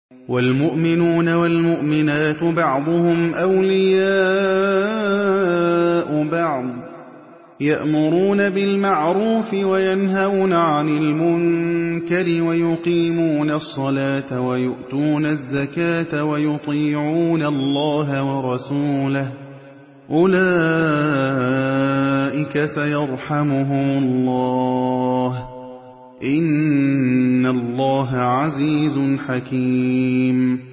وَالْمُؤْمِنُونَ وَالْمُؤْمِنَاتُ بَعْضُهُمْ أَوْلِيَاءُ بَعْضٍ ۚ يَأْمُرُونَ بِالْمَعْرُوفِ وَيَنْهَوْنَ عَنِ الْمُنكَرِ وَيُقِيمُونَ الصَّلَاةَ وَيُؤْتُونَ الزَّكَاةَ وَيُطِيعُونَ اللَّهَ وَرَسُولَهُ ۚ أُولَٰئِكَ سَيَرْحَمُهُمُ اللَّهُ ۗ إِنَّ اللَّهَ عَزِيزٌ حَكِيمٌ